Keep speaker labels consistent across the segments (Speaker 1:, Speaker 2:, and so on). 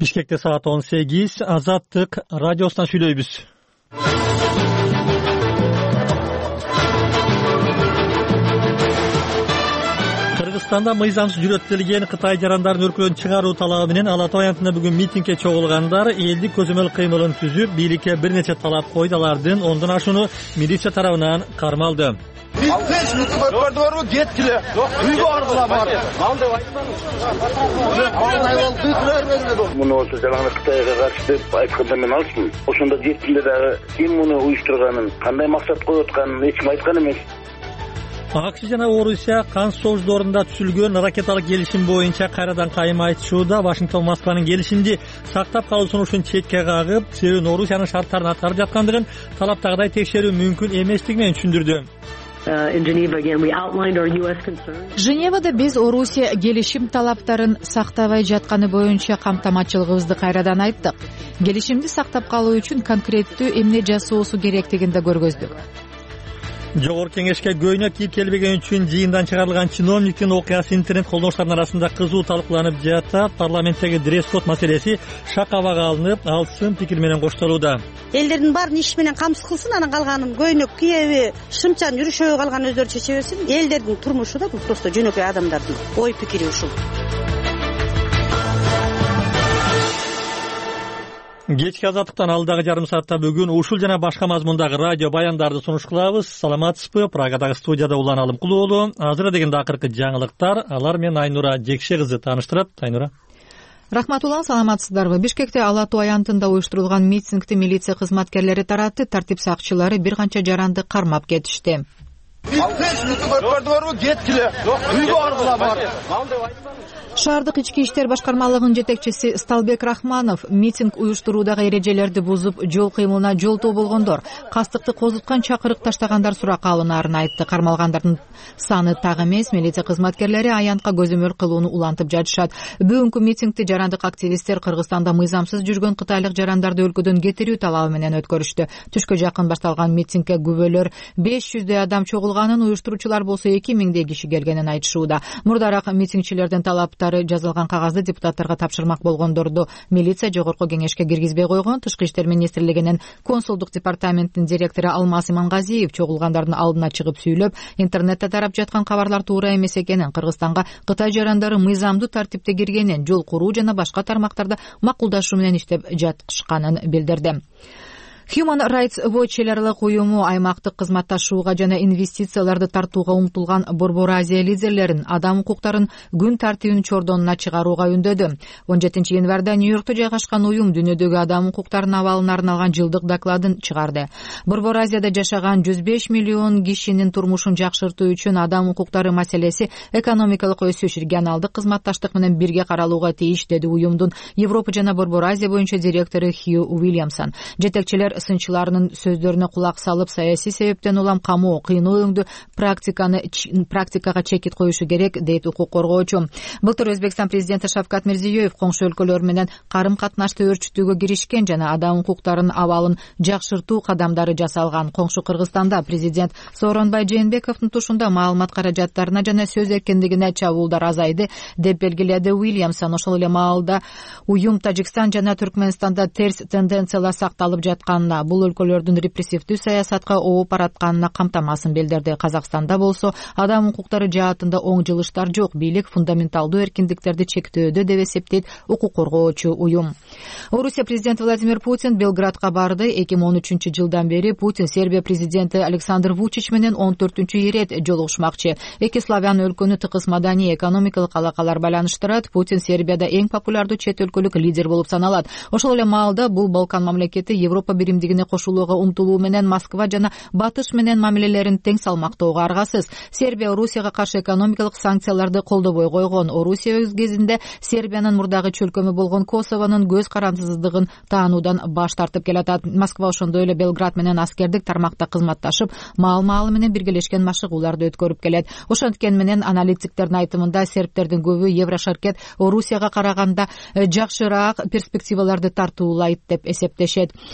Speaker 1: Бишкекте саат 18, Азаттык радиосунан сүйлөйбүз. Кыргызстанда мыйзамсыз жүрөтүлгөн Кытай жарандарын өлкөдөн чыгаруу талабы менен Ала Тоо аянтында бүгүн митингге чогулгандар элдик көзөмөл кыймылын түзүп, бийликке бир нече талап койду. Алардын 10дон ашууну милиция тарабынан кармалды.
Speaker 2: Муну осы жаңағы Кытайга каршы деп айтканда мен алчмын. Ошондо жеткенде дагы ким муну уюштурганын, кандай максат коюп атканын эч ким айткан эмес.
Speaker 1: АКШ жана Орусия кан союздорунда түзүлгөн ракеталык келишим боюнча кайрадан кайым айтышууда. Вашингтон Москванын келишимди сактап калуу сунушун четке кагып, себебин Орусиянын шарттарын аткарып жаткандыгын, талаптагыдай текшерүү мүмкүн эместиги менен түшүндүрдү.
Speaker 3: Женевада биз Орусия келишим талаптарын сактабай жатканы боюнча камтаматчылыгыбызды кайрадан айттык. Келишимди сактап калуу үчүн конкреттүү эмне жасоосу керектигин да көргөздүк.
Speaker 1: Жогорку кеңешке көйнөк кийип келбеген үчүн жыйындан чыгарылган чиновниктин окуясы интернет колдонуучулардын арасында кызуу талкууланып жатат. Парламенттеги дресс-код маселеси шак абага алынып, ал сын пикир менен коштолууда.
Speaker 4: Элдердин баарын иш менен камсыз кылсын, анан калганын көйнөк кийеби, шымчан жүрүшөбү калган өздөрү чече берсин. Элдердин турмушу да бул просто жөнөкөй адамдардын ой пикири ушул.
Speaker 1: Кечки Азаттыктан алдагы жарым саатта бүгүн ушул жана башка мазмундагы радио баяндарды сунуш кылабыз. Саламатсызбы? Прагадагы студияда Улан Алымкулуулу. Азыр дегенде акыркы жаңылыктар. Алар менен Айнура Жекше кызы тааныштырат. Айнура.
Speaker 3: Рахмат Улан, саламатсыздарбы? Бишкекте Ала Тоо аянтында уюштурулган митингди милиция кызматкерлери таратты. Тартип сакчылары бир канча жаранды кармап кетишти. Шаардык ички иштер башкармалыгынын жетекчиси Сталбек Рахманов митинг уюштуруудагы эрежелерди бузуп, жол кыймылына жолтоо болгондор, кастыкты козуткан чакырык таштагандар суракка алынаарын айтты. Кармалгандардын саны так эмес, милиция кызматкерлери аянтка көзөмөл кылууну улантып жатышат. Бүгүнкү митингди жарандык активисттер Кыргызстанда мыйзамсыз жүргөн кытайлык жарандарды өлкөдөн кетирүү талабы менен өткөрүштү. Түшкө жакын башталган митингге күбөлөр 500 адам чогулганын, уюштуруучулар болсо 2000 киши келгенин айтышууда. Мурдараак митингчилердин талаптары жазылган кагазды депутаттарга тапшырмак болгондорду милиция жогорку кеңешке киргизбей койгон. Тышкы иштер министрлигинин консулдук департаментинин директору Алмаз Имангазиев чогулгандардын алдына чыгып сүйлөп, интернетте тарап жаткан кабарлар туура эмес экенин, Кыргызстанга Кытай жарандары мыйзамдуу тартипте киргенин, жол куруу жана башка тармактарда макулдашуу менен иштеп жатышканын билдирди. Human Rights Watch эл аралык уюму аймактык кызматташууга жана инвестицияларды тартууга умтулган Борбор Азия лидерлерин адам укуктарын күн тартибинин чордонуна чыгарууга үндөдү. 17 январда Нью-Йоркто жайгашкан уюм дүйнөдөгү адам укуктарынын абалын арналган жылдык докладын чыгарды. Борбор Азияда жашаган 105 миллион кишинин турмушун жакшыртуу үчүн адам укуктары маселеси экономикалык өсүш, регионалдык кызматташтык менен бирге каралууга тийиш, деди уюмдун Европа жана Борбор Азия боюнча директору Хью Уильямсон. Жетекчилер сынчыларынын сөздөрүнө кулак салып, саясий себептен улам камоо, кыйноо өңдү практикага чекит коюшу керек, дейт укук коргоочу. Былтыр Өзбекстан президенти Шавкат Мирзиёев коңшу өлкөлөр менен карым-катнашты өөрчүтүүгө киришкен жана адам укуктарынын абалын жакшыртуу кадамдары жасалган. Коңшу Кыргызстанда президент Сооронбай Жээнбековдун тушунда маалымат каражаттарына жана сөз эркиндигине чабуулдар азайды, деп белгиледи Уильямсон. Ошол эле маалда уюм Тажикстан жана Түркмөнстанда терс тенденциялар сакталып жаткан, бул өлкөлөрдүн репрессивдүү саясатка ооп баратканына камтамасын билдирди. Казакстанда болсо адам укуктары жаатында оң жылыштар жок, бийлик фундаменталдуу эркиндиктерди чектөөдө, деп эсептейт укук коргоочу уюм. Орусия президенти Владимир Путин Белградка барды. 2013 жылдан бери Путин Сербия президенти Александр Вучич менен 14-чү ирет жолугушмакчы. Эки славян өлкөнү тыкыз маданий экономикалык алакалар байланыштырат. Путин Сербияда эң популярдуу чет өлкөлүк лидер болуп саналат. Ошол эле маалда бул Балкан мамлекети Европа биримдигине кошулууга умтулуу менен Москва жана Батыш менен мамилелерин тең салмактоого аргасыз. Сербия Орусияга каршы экономикалык санкцияларды колдобой койгон. Орусия өз кезинде Сербиянын мурдагы чөлкөмү болгон Косовонун көз карандысыздыгын таануудан баш тартып келатат. Москва ошондой эле Белград менен аскердик тармакта кызматташып, маал-маалы менен биргелешкен машыгууларды өткөрүп келет. Ошонткени менен аналитиктердин айтымында сербтердин көбү Еврошаркет Орусияга караганда жакшыраак перспективаларды тартуулайт деп эсептешет.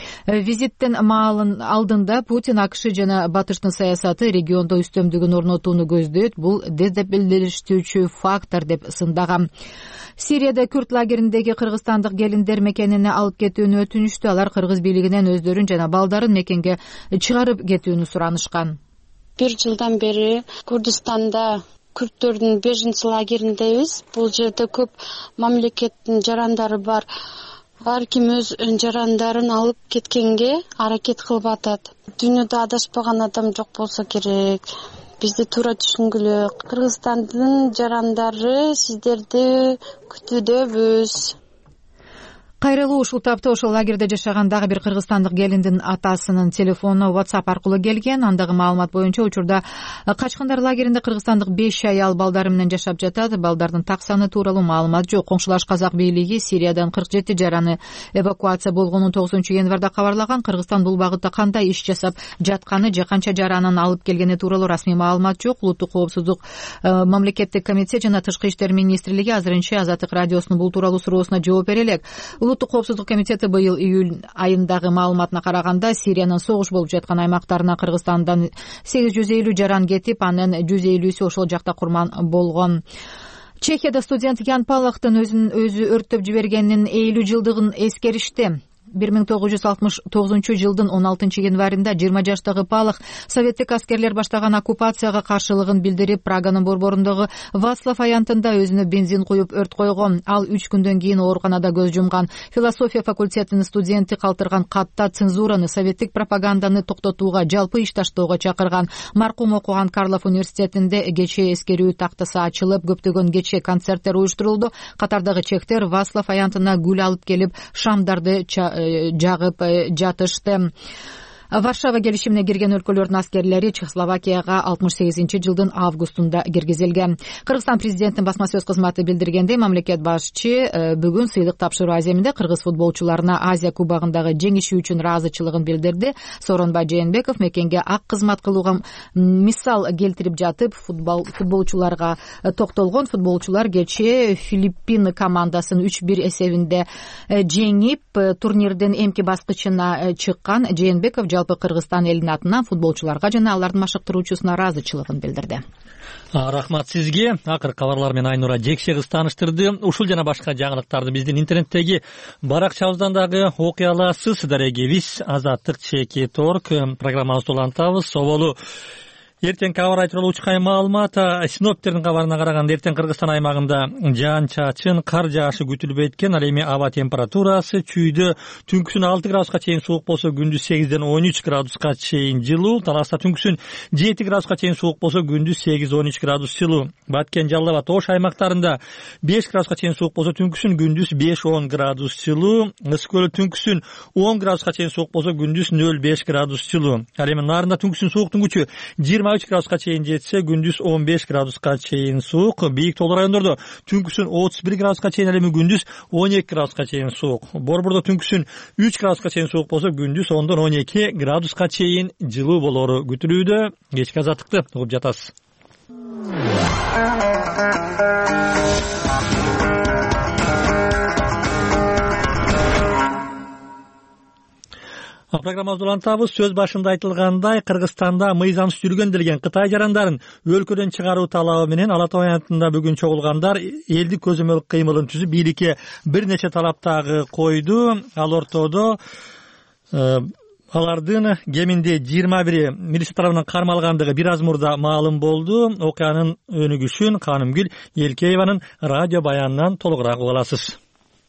Speaker 3: визиттин алдында Путин АКШ жана Батыштын саясаты региондо үстөмдүгүн орнотууну көздөйт, бул дестабилдештүүчү фактор деп сындаган. Сирияда күрд лагериндеги кыргызстандык келиндер мекенине алып кетүүнү өтүнүштү. Алар кыргыз бийлигинен өздөрүн жана балдарын мекенге чыгарып кетүүнү суранышкан.
Speaker 5: 1 жылдан бери Курдистанда күрдтөрдүн беженчи лагериндебиз. Бул жерде көп мамлекеттин жарандары бар. Ар ким өз жарандарын алып кеткенге аракет кылып атат. Дүйнөдө адашпаган адам жок болсо керек. Бизди туура түшүнгүлө. Кыргызстандын жарандары сиздерди күтүүдөбүз.
Speaker 3: Кайрылуу ушул тапта ошол лагерде жашаган дагы бир кыргызстандык келиндин атасынын телефонуна WhatsApp аркылуу келген. Андагы маалымат боюнча учурда качкындар лагеринде кыргызстандык 5 аял балдары менен жашап жатат. Балдардын так саны тууралуу маалымат жок. Коңшулаш казак бийлиги Сириядан 47 жараны эвакуация болгонун 9-январда кабарлаган. Кыргызстан бул багытта кандай иш жасап жатканы же канча жаранын алып келгени тууралуу расмий маалымат жок. Улуттук коопсуздук мамлекеттик комитет жана Тышкы иштер министрлиги азырынча Азаттык радиосунун бул тууралуу суроосуна жооп бере элек. Улуттук коопсуздук комитети быйыл июль айындагы маалыматына караганда Сириянын согуш болуп жаткан аймактарына Кыргызстандан 850 жаран кетип, анын 150сү ошол жакта курман болгон. Чехияда студент Ян Палахтын өзү өрттөп жибергенин 50 жылдыгын эскеришти. 1969 жылдын 16 январында 20 жаштагы Палах советтик аскерлер баштаган оккупацияга каршылыгын билдирип, Праганын борборундагы Вацлав аянтында өзүнө бензин куюп өрт койгон. Ал 3 күндөн кийин ооруканада көз жумган. Философия факультетинин студенти калтырган катта цензураны, советтик пропаганданы токтотууга, жалпы иш таштоого чакырган. Маркум окуган Карлов университетинде кечээ эскерүү тактасы ачылып, көптөгөн кечээ концерттер уюштурулду. Катардагы чектер Вацлав аянтына гүл алып келип, шамдарды жагып жатышты. Варшава келишимине кирген өлкөлөрдүн аскерлери Чехословакияга 68-жылдын августунда киргизилген. Кыргызстан президентинин басма сөз кызматы билдиргендей, мамлекет башчы бүгүн сыйлык тапшыруу аземинде кыргыз футболчуларына Азия кубогундагы жеңиши үчүн ыраазычылыгын билдирди. Сооронбай Жээнбеков мекенге ак кызмат кылууга мисал келтирип жатып, футболчуларга токтолгон. Футболчулар кечээ Филиппин командасын 3-1 эсебинде жеңип, турнирдин эмки баскычына чыккан. Жээнбеков жалпы Кыргызстан элинин атынан футболчуларга жана алардын машыктыруучусуна ыраазычылыгын билдирди.
Speaker 1: Рахмат сизге. Акыркы кабарлар менен Айнура Жекше кыз тааныштырды. Ушул жана башка жаңылыктарды биздин интернеттеги баракчабыздан дагы окуй аласыз. Дарегебиз Азаттык ЧК.org программабызды улантабыз. Соболу эртең кабар айтылуучу маалымат. Синоптиктердин кабарына караганда эртең Кыргызстан аймагында жаан-чачын, кар жаашы күтүлбөйт экен. Ал эми аба температурасы чүйдө түнкүсүн 6 градуска чейин суук болсо, күндүз 8ден 13 градуска чейин жылуу. Таласта түнкүсүн 7 градуска чейин суук болсо, күндүз 8-13 градус жылуу. Баткен, Жалал Абад, Ош аймактарында 5 градуска чейин суук болсо, түнкүсүн күндүз 5-10 градус жылуу. Ысык түнкүсүн 10 градуска чейин суук болсо, күндүз 0-5 градус жылуу. Ал эми нарында түнкүсүн сууктун күчү 23 градуска чейин жетсе, күндүз 15 градуска чейин суук. Бийик тоолуу райондордо түнкүсүн 31 градуска чейин, ал эми күндүз 12 градуска чейин суук. Борбордо түнкүсүн 3 градуска чейин суук болсо, күндүз 10-12 градуска чейин жылуу болору күтүлүүдө. Кечки азаттыкты угуп жатасыз. Программабызды улантабыз. Сөз башында айтылгандай, Кыргызстанда мыйзамсыз жүргөн делген Кытай жарандарын өлкөдөн чыгаруу талабы менен Ала Тоо аянтында бүгүн чогулгандар элдик көзөмөл кыймылын түзүп, бийликке бир нече талап дагы койду. Ал ортодо алардын кеминде 21 милиция тарабынан кармалгандыгы бир аз мурда маалым болду. Окуянын өнүгүшүн Канымгүл Элкееванын радио баянынан толугураак уга аласыз.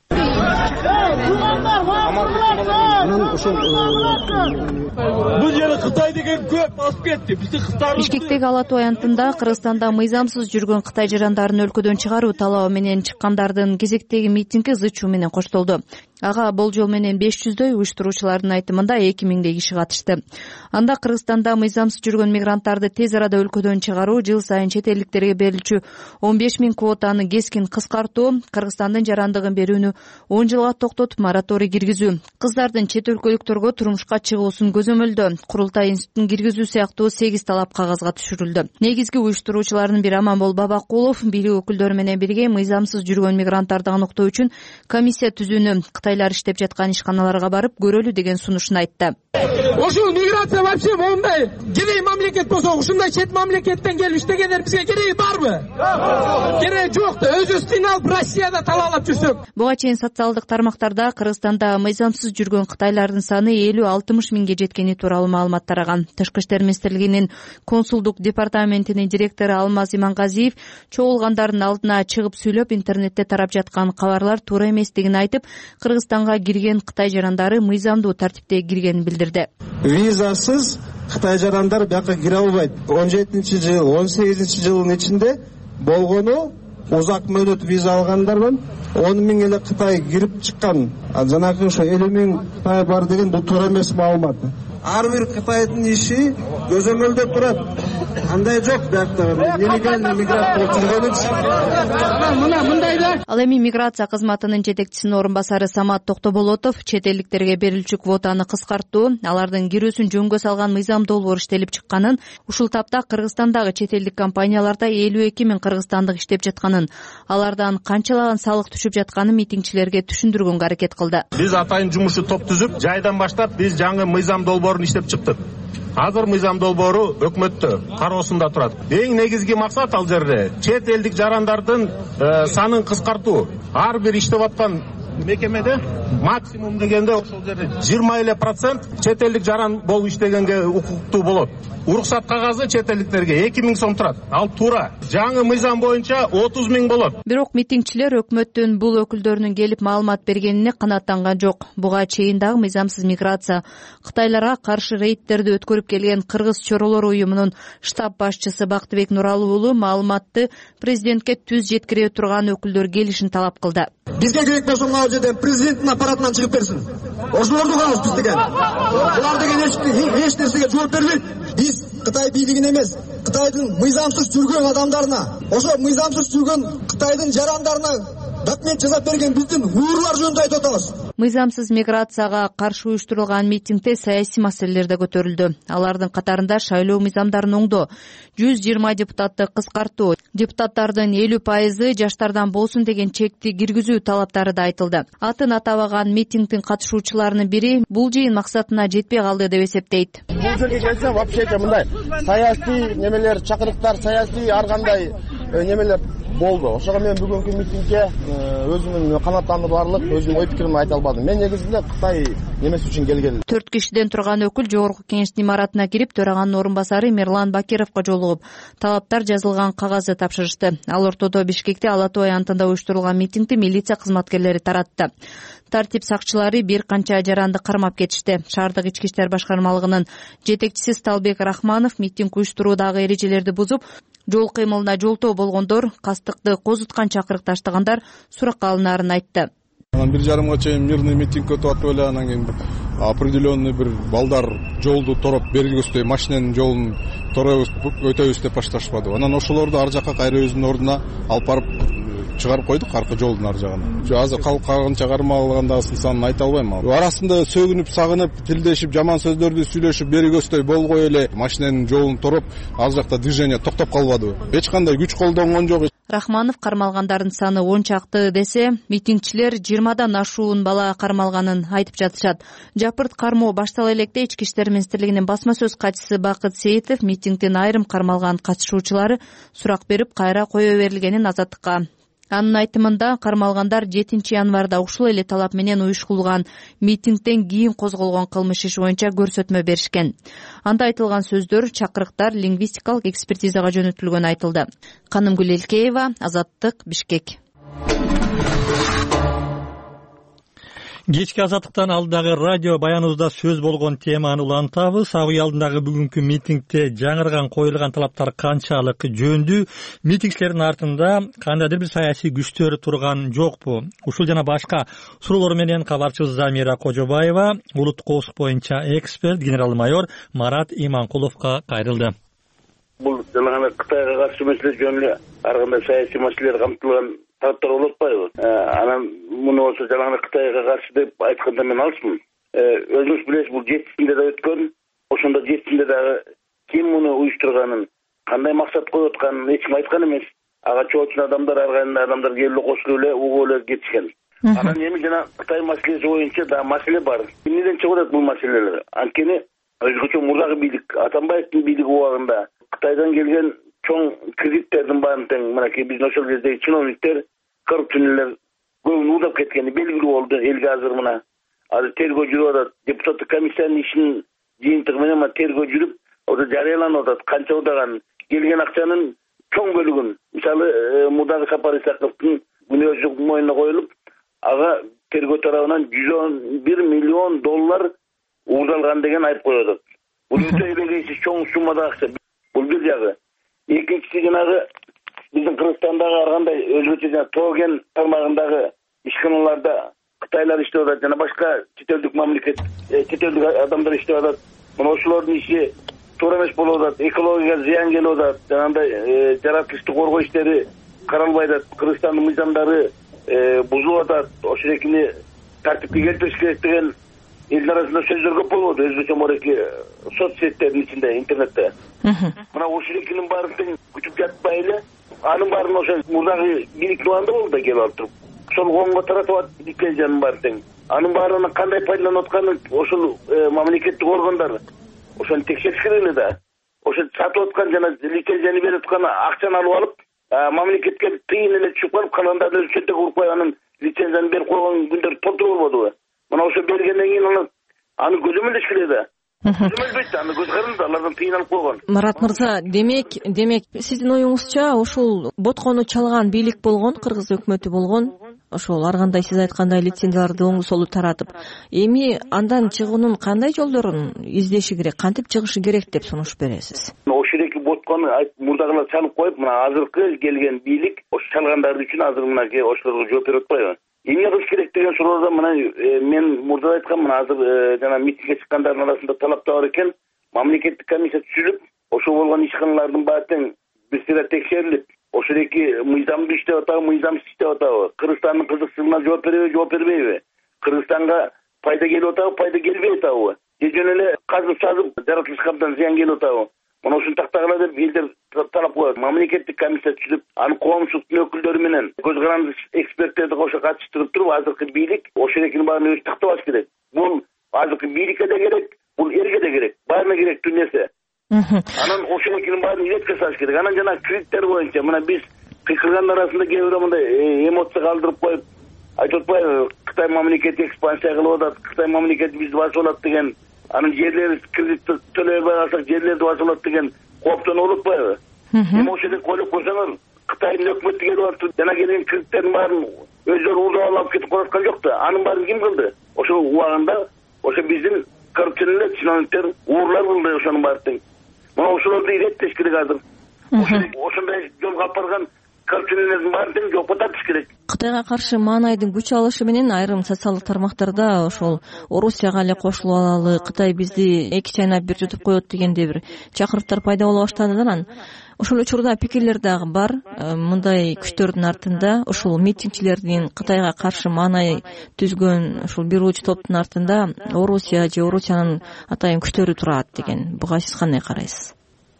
Speaker 6: Бул жерде Кытай деген көп басып кетти. Бизди кыздар
Speaker 7: Бишкектеги Ала Тоо аянтында Кыргызстанда мыйзамсыз жүргөн Кытай жарандарын өлкөдөн чыгаруу талабы менен чыккандардын кезектеги митинги зычуу менен коштолду. Ага болжол менен 500дөй уюштуруучулардын айтымында 2000 киши катышты. Анда Кыргызстанда мыйзамсыз жүргөн мигранттарды тез арада өлкөдөн чыгаруу, жыл сайын чет элдиктерге берилчү 15 000 квотаны кескин кыскартуу, Кыргызстандын жарандыгын берүүнү 10 жылга токтотуп мораторий киргизүү, кыздардын чет өлкөлүктөргө турмушка чыгуусун көзөмөлдөө, курултай институттун киргизүү сыяктуу 8 талап кагазга түшүрүлдү. Негизги уюштуруучулардын бири Аманбол Бабакулов бийлик өкүлдөрү менен бирге мыйзамсыз жүргөн мигранттарды аныктоо үчүн комиссия түзүүнү, Кытайлар иштеп жаткан ишканаларга барып көрөлү деген сунушун айтты.
Speaker 6: Ошол миграция вообще мондай кедей мамлекет болсо, ушундай чет мамлекеттен келип иштегендер бизге кереги барбы? Кереги жок да, өзүбүз кыйналып Россияда талаалап жүрсөк.
Speaker 7: Буга чейин социалдык тармактарда Кыргызстанда мыйзамсыз жүргөн кытайлардын саны 50-60 миңге жеткени тууралуу маалымат тараган. Тышкы иштер министрлигинин консулдук департаментинин директору Алмаз Имангазиев чогулгандардын алдына чыгып сүйлөп, интернетте тарап жаткан кабарлар туура эместигин айтып, Кыргызстанга кирген Кытай жарандары мыйзамдуу тартипте киргенин билдирди.
Speaker 8: Визасыз Кытай жарандар бияка кире албайт. 17-жыл, 18-жылдын ичинде болгону узак мөөнөт виза алгандардан 10 миң эле Кытай кирип чыккан. Жанагы ошо 50 миң Кытай бар деген бул туура эмес маалымат. Ар бир Кытайдын иши көзөмөлдө турат. Андай жок биякта нелегальный мигрант болуп жүргөнү.
Speaker 6: Мына мындайда.
Speaker 7: Ал эми миграция кызматынын жетекчисинин орун басары Самат Токтоболотов чет элдиктерге берилчү квотаны кыскартуу, алардын кирүүсүн жөнгө салган мыйзам долбоор иштелип чыкканын, ушул тапта Кыргызстандагы чет элдик компанияларда 52 миң кыргызстандык иштеп жатканын, алардан канчалаган салык түшүп жатканын митингчилерге түшүндүргөнгө аракет кылды.
Speaker 9: Биз атайын жумушчу топ түзүп, жайдан баштап биз жаңы мыйзам долбоорун иштеп чыктык. Азыр мыйзам долбоору өкмөттө кароосунда турат. Эң негизги максат ал жерде чет элдик жарандардын санын кыскартуу. Ар бир иштеп аткан мекемеде максимум дегенде ошол жерде 20% чет элдик жаран болуп иштегенге укуктуу болот. Уруксат кагазы чет элдиктерге 2 миң сом турат. Ал туура. Жаңы мыйзам боюнча 30 миң болот.
Speaker 7: Бирок митингчилер өкмөттүн бул өкүлдөрүнүн келип маалымат бергенине канааттанган жок. Буга чейин дагы мыйзамсыз миграция, Кытайларга каршы рейдтерди өткөрүп келген Кыргыз чоролор уюмунун штаб башчысы Бактыбек Нуралы уулу маалыматты президентке түз жеткире турган өкүлдөр келишин талап кылды.
Speaker 8: Бизге керек болсо мына жерден президенттин аппаратынан чыгып берсин. Ошолорду карабыз биз деген. Булар деген эч нерсеге жооп бербейт. Биз Кытай бийлигине эмес, Кытайдын мыйзамсыз жүргөн адамдарына, ошо мыйзамсыз жүргөн Кытайдын жарандарына документ жасап берген биздин уурлар жөнүндө айтып атабыз.
Speaker 7: Мыйзамсыз миграцияга каршы уюштурулган митингде саясий маселелер да көтөрүлдү. Алардын катарында шайлоо мыйзамдарын оңдоо, 120 депутатты кыскартуу, депутаттардын 50% жаштардан болсун деген чекти киргизүү талаптары да айтылды. Атын атабаган митингдин катышуучуларынын бири бул жыйын максатына жетпей калды деп эсептейт.
Speaker 10: Бул жерге келсем вообще мындай саясий немелер, чакырыктар, саясий ар кандай немелер болду. Ошого мен бүгүнкү митингге өзүмдүн канааттандырарлык өзүмдүн ой пикиримди айта албадым. Мен негизинде Кытай немеси үчүн келгем.
Speaker 7: 4 кишиден турган өкүл жогорку кеңештин имаратына кирип, төраганын орун басары Мирлан Бакировго жолугуп, талаптар жазылган кагазды тапшырышты. Ал ортодо Бишкекте Ала Тоо аянтында уюштурулган митингди милиция кызматкерлери таратты. Тартип сакчылары бир канча жаранды кармап кетишти. Шаардык ички иштер башкармалыгынын жетекчиси Сталбек Рахманов митинг уюштуруудагы эрежелерди бузуп, жол кыймылына жолтоо болгондор, кастыкты козуткан чакырык таштагандар суракка алынаарын айтты.
Speaker 11: 1:30 чейин мирный митинг өтүп атып эле, анан кийин определенный бир балдар жолду тороп бергибизди, машинанын жолун өтөбүз деп башташпады. Анан ошолорду ар жакка кайра өзүнүн ордуна алып барып чыгарып койдук, аркы жолдун ар жагына. Азыр канча кармалгандагысын санын айта албайм. Арасында сөгүнүп, сагынып, тилдешип, жаман сөздөрдү сүйлөшүп, беригөсдөй болгой эле машинанын жолун тороп, ал жакта движение токтоп калбады. Эч кандай күч колдонгон жок.
Speaker 7: Рахманов кармалгандардын саны 10 чакты десе, митингчилер 20дан ашуун бала кармалганын айтып жатышат. Жапырт кармоо баштала электе Ички иштер министрлигинин басма сөз катчысы Бакыт Сейитов митингдин айрым кармалган катышуучулары сурак берип кайра кое берилгенин Азаттыкка. Анын айтымында кармалгандар 7 январда ушул эле талап менен уюштурулган митингден кийин козголгон кылмыш иши боюнча көрсөтмө беришкен. Анда айтылган сөздөр, чакырыктар лингвистикалык экспертизага жөнөтүлгөнү айтылды. Канымгүл Элкеева, Азаттык, Бишкек.
Speaker 1: Кечки Азаттыктан алдагы радио баяныбызда сөз болгон теманы улантабыз. Ага алдындагы бүгүнкү митингде жаңырган коюлган талаптар канчалык жөндүү? Митингчилердин артында кандайдыр бир саясий күчтөр турган жокпу? Ушул жана башка суроолор менен кабарчыбыз Замира Кожобаева улуттук коопсуздук боюнча эксперт генерал-майор Марат Иманкуловго кайрылды.
Speaker 2: Бул жана Кытайга каршы маселе жөнүндө ар кандай саясий маселелер камтылган тараптар болуп атпайбы? Анан муну болсо жалаң Кытайга каршы деп айтканда мен алысмын. Өзүңүз билесиз, бул 7-синде да өткөн. Ошондо 7-синде дагы ким муну уюштурганын, кандай максат коюп атканын эч ким айткан эмес. Ага чоочун адамдар, ар кандай адамдар келип кошулуп эле угуп эле кетишкен. Анан эми жана Кытай маселеси боюнча да маселе бар. Эмнеден чыгып атат бул маселелер? Анткени өзгөчө мурдагы бийлик, Атамбаевдин бийлиги убагында Кытайдан келген чоң кредиттердин баарын тең мынакей биздин ошол кездеги чиновниктер, коррупционерлер көбүн уурдап кеткени белгилүү болду. Элге азыр тергөө жүрүп атат. Депутаттык комиссиянын ишинин жыйынтыгы менен тергөө жүрүп, жарыяланып атат. Канча удаган келген акчанын чоң бөлүгүн, мисалы мурдагы Сапар Исаковдун күнөөсү мойнуна коюлуп, ага тергөө тарабынан $111 миллион уурдалган деген айып коюп атат. Бул өтө эбегейсиз чоң суммада акча. Бул бир жагы. Экинчиси жанагы биздин Кыргызстандагы ар кандай өзгөчө жана Тоген тармагындагы ишканаларда Кытайлар иштеп атат, жана башка чет элдик адамдар иштеп атат. Мына ошолордун иши туура эмес болуп атат, экологияга зыян келип атат, жанагындай жаратылышты коргоо иштери каралбай атат, Кыргызстандын мыйзамдары бузулуп атат. Ошолекини тартипке келтириш керек деген элдин арасында сөздөр көп болот, өзгөчө мореки соцсеттердин ичинде, интернетте. Мына ошолекинин баарын тең күтүп жатпай эле, анын баарын ошо мурдагы бийликтин убагында болду да келип алып туруп. Ошол коомго таратып атат лицензиянын баарын тең. Анын баарынан кандай пайдаланып атканын ошол мамлекеттик органдар ошону текшериш керек эле да. Ошо сатып аткан жана лицензияны берип аткан акчаны алып алып, мамлекетке тыйын эле түшүп калып, калгандарды өзү чөнтөк урукпай анын лицензияны берип койгон күндөр толтуруп болбодубу? Мына ошо бергенден кийин аны көзөмөлдөш керек да. Көзөмөлбөйт, аны көз каранды, алардан тыйын алып койгон.
Speaker 12: Марат мырза, демек сиздин оюңузча ушул боткону чалган бийлик болгон, кыргыз өкмөтү болгон, ошол ар кандай сиз айткандай лицензияларды оңду солу таратып, эми андан чыгуунун кандай жолдорун издеши керек, кантип чыгышы керек деп сунуш бересиз?
Speaker 2: Ошолеки боткону мурдагылар чалып коюп, мына азыркы келген бийлик ошо чалгандар үчүн азыр мынакей ошолорго жооп берип атпайбы? Эмне кылыш керек деген суроодо мына мен мурда айткам, мына азыр жана митингге чыккандардын арасында талап да бар экен. Мамлекеттик комиссия түзүлүп, ошо болгон ишканалардын баары тең бир сыйра текшерилип, ошолеки мыйзамдуу иштеп атабы, мыйзамсыз иштеп атабы, Кыргызстандын кызыкчылыгына жооп береби, жооп бербейби, Кыргызстанга пайда келип атабы, пайда келбей атабы, же жөн эле казып сазып жаратылышка абдан зыян келип атабы. Мына ушуну тактагыла деп элдер талап коет. Мамлекеттик комиссия түзүлүп, аны коомчулуктун өкүлдөрү менен көз каранды эксперттерди кошо катыштырып туруп, азыркы бийлик ошолекини баарын өзү тактабаш керек. Бул азыркы бийликке да керек, бул элге да керек, баарына керектүү нерсе. Анан ошолекинин баарын иретке салыш керек. Анан жана кредиттер боюнча мына биз кыйкыргандын арасында кээ бирөө мындай эмоция калтырып коюп айтып атпайбы, Кытай мамлекети экспансия кылып атат, Кытай мамлекети бизди басып алат деген, анын жерлери кредитти төлөй албай калсак жерлерди басып алат деген кооптонуп атпайбы? Эми ошондой ойлоп койсоңор, Кытайдын өкмөтү келип атып, жана келген кредиттердин баарын өздөрү уурдап алып кетип калаткан жок да. Анын баарын ким кылды? Ошол убагында ошо биздин коррупционерлер, чиновниктер уурлар кылды ошонун баарын тең. Мына ошолорду иреттеш керек азыр. Ошондой жолго алып барган коррупционерлердин баарын тең жокко тартыш керек.
Speaker 12: Кытайга каршы маанайдын күч алышы менен айрым социалдык тармактарда ошол Орусияга эле кошулуп алалы, Кытай бизди эки чайнап бир жутуп коет дегендей бир чакырыктар пайда боло баштагандан ошол учурда пикирлер дагы бар. Мындай күчтөрдүн артында ушул митингчилердин Кытайга каршы маанай түзгөн ушул бир уч топтун артында Орусия же Орусиянын атайын күчтөрү турат деген. Буга сиз кандай карайсыз?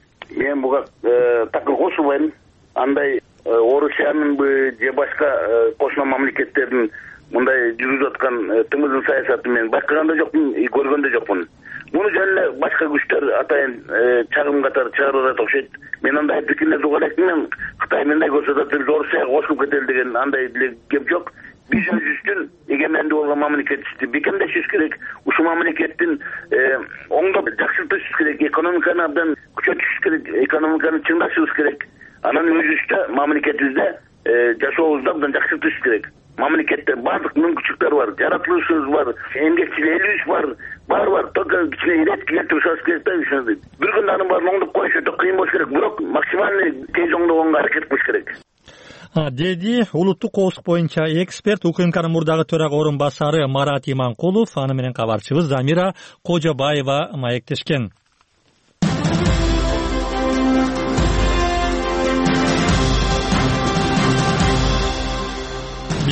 Speaker 2: Мен буга такыр кошулбайм. Андай Орусиянын же башка кошуна мамлекеттердин мындай жүргүзүп аткан тымыздын саясатын мен байкаган да жокмун, көргөн да жокмун. Муну жөн эле башка күчтөр атайын чагым катары чыгарып атат окшойт. Мен андай пикирлерди угат элем, Кытай мындай көрсөтөт, биз Орусияга кошулуп кетели деген андай кеп жок. Биз өзүбүздүн эгемендүү болгон мамлекетти бекемдешибиз керек. Ушул мамлекеттин оңдоп жакшыртышыбыз керек, экономиканы абдан күчөтүшүбүз керек, экономиканы чыңдашыбыз керек. Анан өзүбүздө мамлекетибизде жашообузду абдан жакшыртышыбыз керек. Мамлекетте баардык мүмкүнчүлүктөр бар, жаратылышыбыз бар, эмгекчил элибиз бар, баары бар. Только кичине иретке келтирип керек да ушуну. Бир күндө анын баарын оңдоп коюш өтө кыйын болуш керек, бирок максимальный тез оңдогонго аракет кылыш керек.
Speaker 1: Деди улуттук коопсуздук боюнча эксперт УКМКнын мурдагы төрага орун басары Марат Иманкулов, аны менен кабарчыбыз Замира Кожобаева маектешкен.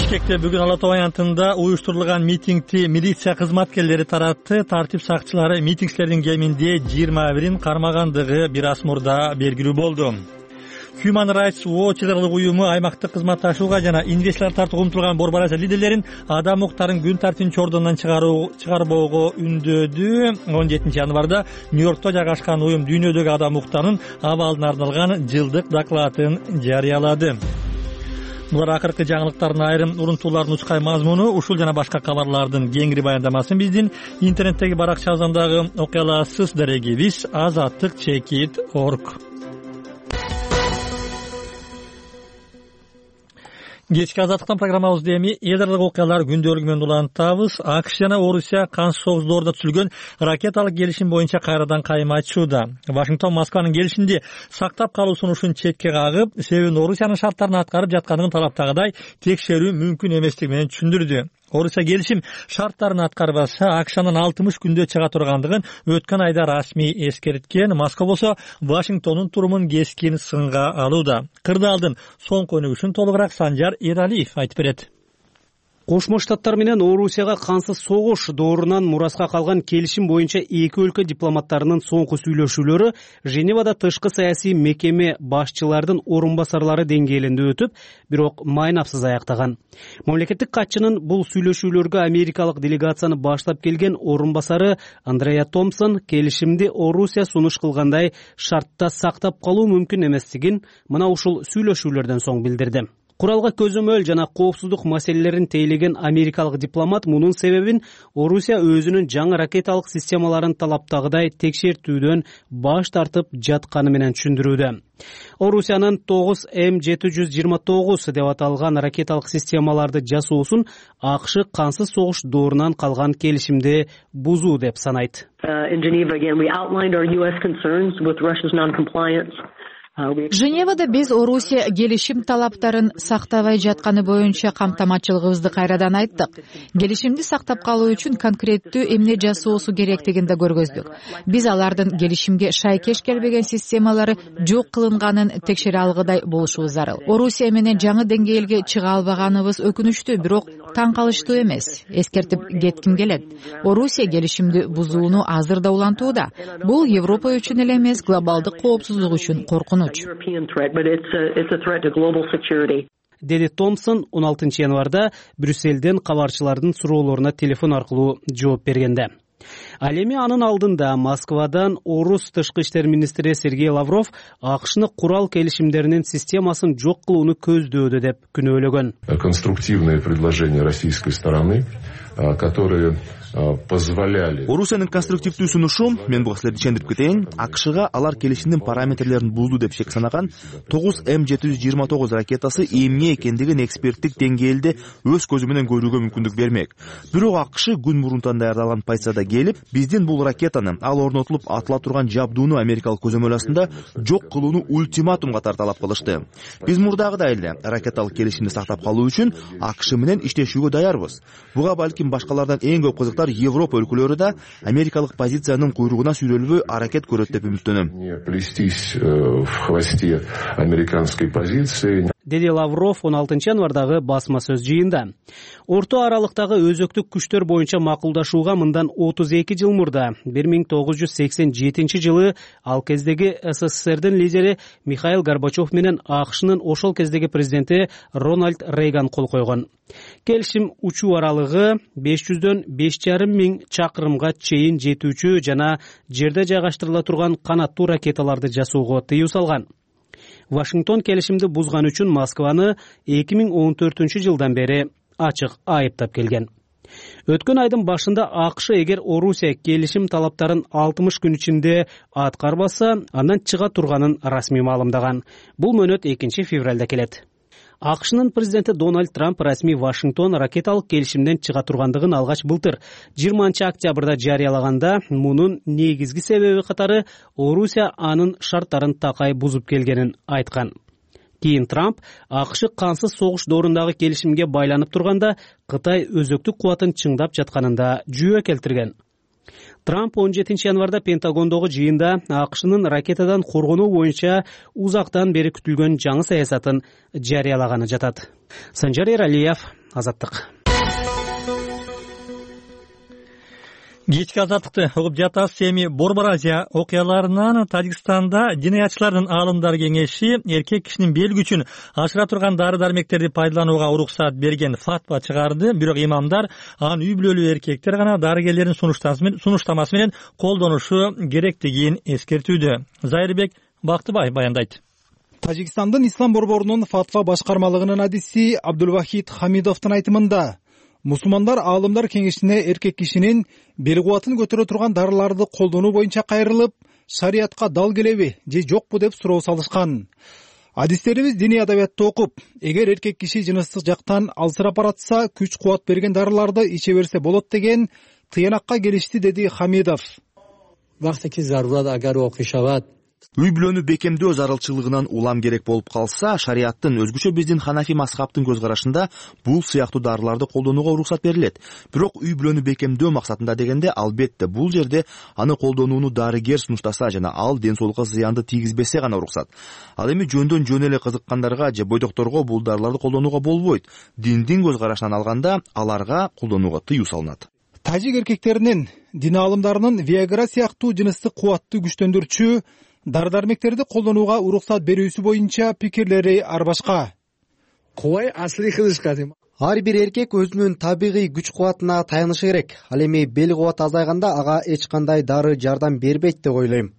Speaker 1: Бишкекте бүгүн Ала Тоо аянтында уюштурулган митингди милиция кызматкерлери таратты. Тартип сакчылары митингчилердин кеминде 21-ин кармагандыгы бир аз мурда белгилүү болду. Human Rights Watch уюму аймактык кызматташууга жана инвестициялар тартууга умтулган борбор азия лидерлерин адам укуктарын күн тартибин чордондон чыгарбоого үндөөдү. 17 январда Нью-Йоркто жайгашкан уюм дүйнөдөгү адам укуктарынын абалына арналган жылдык докладын жарыялады. Булар акыркы жаңылыктардын айрым урунтуулардын учкай мазмуну. Ушул жана башка кабарлардын кеңири баяндамасын биздин интернеттеги баракчабыздагы окуяларсыз дарегибиз azattik.org. Кечки азаттыктан программабызды эми эдарлык окуялар күндөлүгү менен улантабыз. АКШ жана Орусия кансыз согуш доорунда түзүлгөн ракеталык келишим боюнча кайрадан кайым айтышууда. Вашингтон Москванын келишимди сактап калуу сунушун четке кагып, себебин Орусиянын шарттарын аткарып жаткандыгын талаптагыдай текшерүү мүмкүн эместиги менен түшүндүрдү. Орусия келишим шарттарын аткарбаса, АКШнын 60 күндө чыга тургандыгын өткөн айда расмий эскерткен. Москва болсо Вашингтондун турумун кескин сынга алууда. Кырдаалдын соңку өнүгүшүн толугураак Санжар Эралиев айтып берет.
Speaker 13: Кошмо Штаттар менен Орусияга кансыз согуш доорунан мураска калган келишим боюнча эки өлкө дипломаттарынын соңку сүйлөшүүлөрү Женевада тышкы саясий мекеме башчылардын орун басарлары деңгээлинде өтүп, бирок майнапсыз аяктаган. Мамлекеттик катчынын бул сүйлөшүүлөргө америкалык делегацияны баштап келген орун басары Андреа Томпсон келишимди Орусия сунуш кылгандай шартта сактап калуу мүмкүн эместигин мына ушул сүйлөшүүлөрдөн соң билдирди. Куралга көзөмөл жана коопсуздук маселелерин тейлеген америкалык дипломат мунун себебин Орусия өзүнүн жаңы ракеталык системаларын талаптагыдай текшертүүдөн баш тартып жатканы менен түшүндүрүүдө. Орусиянын 9 М729 деп аталган ракеталык системаларды жасоосун АКШ кансыз согуш доорунан калган келишимди бузуу деп санайт.
Speaker 3: Женевада биз Орусия келишим талаптарын сактабай жатканы боюнча камтаматчылыгыбызды кайрадан айттык. Келишимди сактап калуу үчүн конкреттүү эмне жасоосу керектигин да көргөздүк. Биз алардын келишимге шайкеш келбеген системалары жок кылынганын текшере алгыдай болушубуз зарыл. Орусия менен жаңы деңгээлге чыга албаганыбыз өкүнүчтүү, бирок таң калыштуу эмес. Эскертип кетким келет. Орусия келишимди бузууну азыр да улантууда. Бул Европа үчүн эле эмес, глобалдык коопсуздук үчүн коркунуч.
Speaker 13: Деди Томпсон 16 январда Брюсселден кабарчылардын суроолоруна телефон аркылуу жооп бергенде. Ал эми анын алдында Москвадан Орус тышкы иштер министри Сергей Лавров АКШны курал келишимдеринин системасын жок кылууну көздөөдү деп күнөөлөгөн.
Speaker 14: Конструктивные предложения российской стороны, которые позволяли.
Speaker 15: Орусиянын конструктивдүү сунушу, мен буга силерди ишендирип кетейин, АКШга алар келишимдин параметрлерин бузду деп шек санаган 9 М729 ракетасы эмне экендигин эксперттик деңгээлде өз көзү менен көрүүгө мүмкүндүк бермек. Бирок АКШ күн мурунтан даярдалган позицияда келип, биздин бул ракетаны ал орнотулуп атыла турган жабдууну америкалык көзөмөл астында жок кылууну ультиматум катары талап кылышты. Биз мурдагыдай эле ракеталык келишимди сактап калуу үчүн АКШ менен иштешүүгө даярбыз. Буга балким башкалардан эң көп кызыктар Европа өлкөлөрү да америкалык позициянын куйругуна сүйрөлбөй аракет көрөт деп үмүттөнөм.
Speaker 14: Плестись в хвосте американской позиции.
Speaker 13: Деди Лавров 16 январдагы басма сөз жыйында. Орто аралыктагы өзөктүк күчтөр боюнча макулдашууга мындан 32 жыл мурда 1987 жылы ал кездеги СССРдин лидери Михаил Горбачев менен АКШнын ошол кездеги президенти Рональд Рейган кол койгон. Келишим учуу аралыгы 500дөн 5,5 миң чакырымга чейин жетүүчү жана жерде жайгаштырыла турган канаттуу ракеталарды жасоого тыюу салган. Вашингтон келишимди бузган үчүн Москваны 2014 жылдан бери ачык айыптап келген. Өткөн айдын башында АКШ эгер Орусия келишим талаптарын 60 күн ичинде аткарбаса, андан чыга турганын расмий маалымдаган. Бул мөөнөт 2 февралда келет. АКШнын президенти Дональд Трамп расмий Вашингтон ракеталык келишимден чыга тургандыгын алгач былтыр 20 октябрда жарыялаганда, мунун негизги себеби катары Орусия анын шарттарын такай бузуп келгенин айткан. Кийин Трамп АКШ кансыз согуш доорундагы келишимге байланып турганда Кытай өзөктүк кубатын чыңдап жатканында жүйө келтирген. Трамп 17 январда Пентагондогу жыйында АКШнын ракетадан коргонуу боюнча узактан бери күтүлгөн жаңы саясатын жарыялаганы жатат. Санжар Эралиев, Азаттык.
Speaker 1: Кечки азаттыкты угуп жатасыз. Эми Борбор Азия окуяларынан Тажикстанда жинаятчылардын аалымдар кеңеши эркек кишинин бел күчүн ашыра турган дары-дармектерди пайдаланууга уруксат берген фатва чыгарды. Бирок имамдар анын үй бүлөлүү эркектер гана дарыгерлердин сунуштамасы менен колдонушу керектигин эскертүүдө. Зайырбек Бактыбай баяндайт.
Speaker 16: Тажикстандын Ислам борборунун фатва башкармалыгынын адиси Абдулвахид Хамидовдун айтымында мусулмандар аалымдар кеңешине эркек кишинин бел кубатын көтөрө турган дарыларды колдонуу боюнча кайрылып, шариятка дал келеби же жокпу деп суроо салышкан. Адистерибиз диний адабиятты окуп, эгер эркек киши жыныстык жактан алсырап баратса, күч кубат берген дарыларды иче берсе болот деген тыянакка келишти, деди Хамидов.
Speaker 15: Үй бүлөнү бекемдөө зарылчылыгынан улам керек болуп калса, шариаттын өзгөчө биздин Ханафи мазхабтын көз карашында бул сыяктуу дарыларды колдонууга уруксат берилет. Бирок үй бүлөнү бекемдөө максатында дегенде, албетте бул жерде аны колдонууну дарыгер сунуштаса жана ал ден соолукка зыянды тийгизбесе гана уруксат. Ал эми жөндөн жөн эле кызыккандарга же бойдокторго бул дарыларды колдонууга болбойт. Диндин көз карашынан алганда аларга колдонууга тыюу салынат.
Speaker 16: Тажик эркектеринин, дин аалымдарынын Viagra сыяктуу жыныстык кубатты күчтөндүрчү дары-дармектерди колдонууга уруксат берүүсү боюнча пикирлери ар башка.
Speaker 17: Ар бир эркек өзүнүн табигый күч кубатына таянышы керек. Ал эми бел кубаты азайганда ага эч кандай дары жардам бербейт деп ойлойм.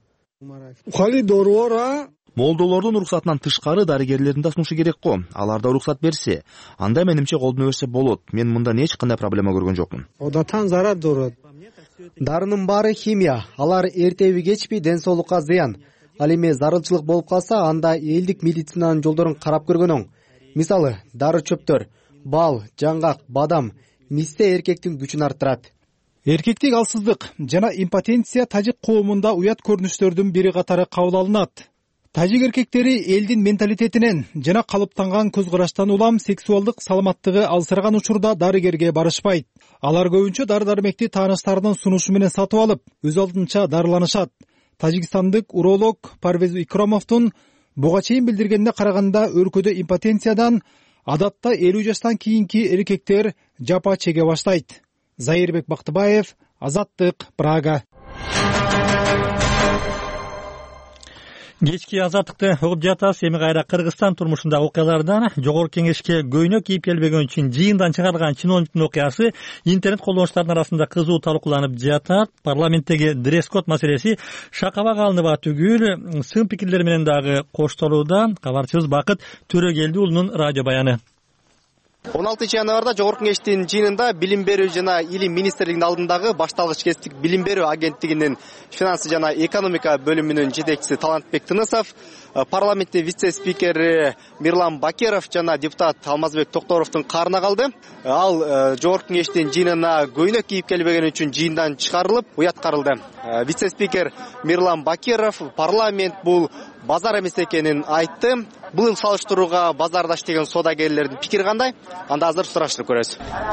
Speaker 15: Молдолордун уруксатынан тышкары дарыгерлердин да сунушу керек го. Алар да уруксат берсе, анда менимче колдоно берсе болот. Мен мындан эч кандай проблема көргөн жокмун.
Speaker 17: Дарынын баары химия, алар эртеби кечпи ден соолукка зыян. Ал эми зарылчылык болуп калса, анда элдик медицинанын жолдорун карап көргөн оң. Мисалы, дары чөптөр, бал, жаңгак, бадам, мисте эркектин күчүн арттырат.
Speaker 16: Эркектик алсыздык жана импотенция тажик коомунда уят көрүнүштөрдүн бири катары кабыл алынат. Тажик эркектери элдин менталитетинен жана калыптанган көз караштан улам сексуалдык саламаттыгы алсыраган учурда дарыгерге барышпайт. Алар көбүнчө дары-дармекти тааныштарынын сунушу менен сатып алып, өз алдынча дарыланышат. Тажикстандык уролог Парвез Икромовдун буга чейин билдиргенине караганда, өлкөдө импотенциядан адатта 50 жаштан кийинки эркектер жапа чеге баштайт. Зайырбек Бактыбаев, Азаттык, Прага.
Speaker 1: Кечки азаттыкты угуп жатасыз. Эми кайра Кыргызстан турмушундагы окуялардан жогорку кеңешке көйнөк кийип келбеген үчүн жыйындан чыгарылган чиновниктин окуясы интернет колдонуучулардын арасында кызуу талкууланып жатат. Парламенттеги дресс-код маселеси шакабак алыныба түгүл, сын пикирлер менен дагы коштолууда. Кабарчыбыз Бакыт Төрөгелди уулунун радио баяны.
Speaker 18: 16 январда жогорку кеңештин жыйынында билим берүү жана илим министрлигинин алдындагы башталгыч кесиптик билим берүү агенттигинин финансы жана экономика бөлүмүнүн жетекчиси Талантбек Тынысов, парламенттин вице-спикери Мирлан Бакиров жана депутат Алмазбек Токторовдун каарына калды. Ал жогорку кеңештин жыйынына көйнөк кийип келбеген үчүн жыйындан чыгарылып, уяткарылды. Вице-спикер Мирлан Бакиров парламент бул базар эмес экенин айтты. Бул салыштырууга базарда иштеген соодагерлердин пикири кандай? Анда азыр сураштырып көрөбүз.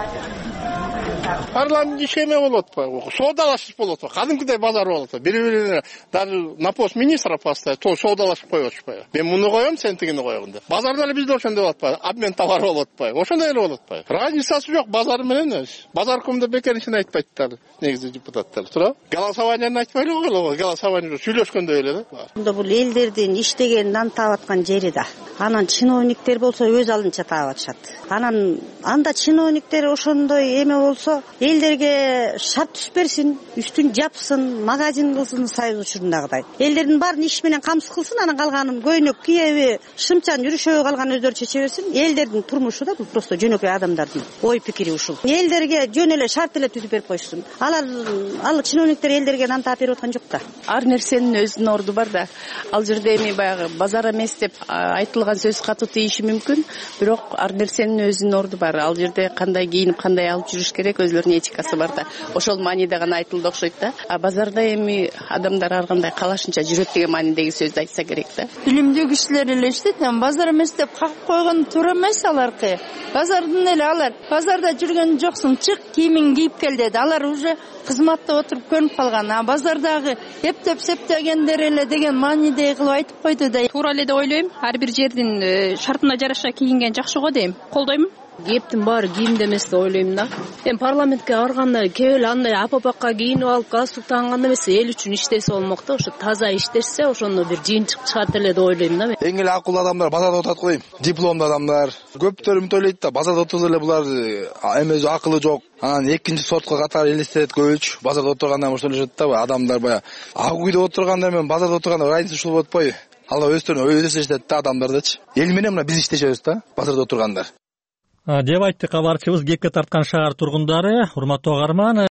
Speaker 19: Парламент ишеме болот атпайбы? Соодалашып болот атпайбы? Кадимкидей базар болот атпайбы? Бири-бирине даже на пост министра поставить, то соодалашып коюп атпайбы? Мен муну коем, сен тигини койгон деп. Базарда эле бизде ошондой болот атпайбы? Обмен товары болот атпайбы? Ошондой эле болот атпайбы? Разницасы жок базар менен. Базар комда бекер ишин айтпайттар, негизи депутаттар. Туурабы? Голосованияны айтпай эле койгон, голосование сүйлөшкөндөй эле да.
Speaker 4: Бул элдердин иштеген нан таап аткан жери да. Анан чиновниктер болсо өз алдынча таап атышат. Анан анда чиновниктер ошондой эме болсо, элдерге шарт түшпөрсүн, үстүн жапсын, магазин кылсын союз учурундагыдай. Элдердин баарын иш менен камсыз кылсын, анан калганын көйнөк кийеби, шымчан жүрүшөбү калган өздөрү чече берсин. Элдердин турмушу да бул просто жөнөкөй адамдардын ой пикири ушул. Элдерге жөн эле шарт эле түзүп берип койсун. Ал чиновниктер элдерге нан таап берип аткан жок да.
Speaker 20: Ар нерсенин өзүнүн орду бар да. Ал жерде эми баягы базар эмес деп айтылган сөз катуу тийиши мүмкүн, бирок ар нерсенин өзүнүн орду бар. Ал жерде кандай кийинип, кандай алып жүрүш керек, өзлөрүнүн этикасы бар да. Ошол мааниде гана айтылды окшойт да. А базарда эми адамдар ар кандай калашынча жүрөт деген маанидеги сөздү айтса керек да.
Speaker 21: Билимдүү кишилер эле иштейт, базар эмес деп какып койгон туура эмес аларкы. Базардын эле алар базарда жүргөн жоксуң, чык кийимиңди кийип кел деди. Алар уже кызматта отуруп көнүп калган. А базардагы эптеп септегендер эле деген маанидеги кылып айтып койду да.
Speaker 22: Туура эле деп ойлойм. Ар бир жердин шартына жараша кийинген жакшы го дейм. Колдойм.
Speaker 5: кептин баары кийимде эмес деп ойлойм да. Эми парламентке барганда кеп эле андай апапакка кийинип алып галстук таганганда эмес, эл үчүн иштесе болмок да. Ошо таза иштешсе, ошондо бир жыйынтык чыгат эле деп ойлойм да мен.
Speaker 22: Эң эле акылдуу адамдар базарда отурат го дейм. Дипломдуу адамдар. Көптөр үмүт ойлойт да, базарда отурса эле булар эме акылы жок. Анан экинчи сортко катары элестетет көбүчү. Базарда отурганда ошол элешет да, адамдар баягы ак үйдө отургандар менен базарда отурганда разница ушул болуп атпайбы? Алар өздөрүнө өзү иштешет да, адамдардычы. Эл менен мына биз иштешебиз да, базарда отургандар.
Speaker 1: Деп айтты кабарчыбыз кепке тарткан шаар тургундары. Урматтуу угарман,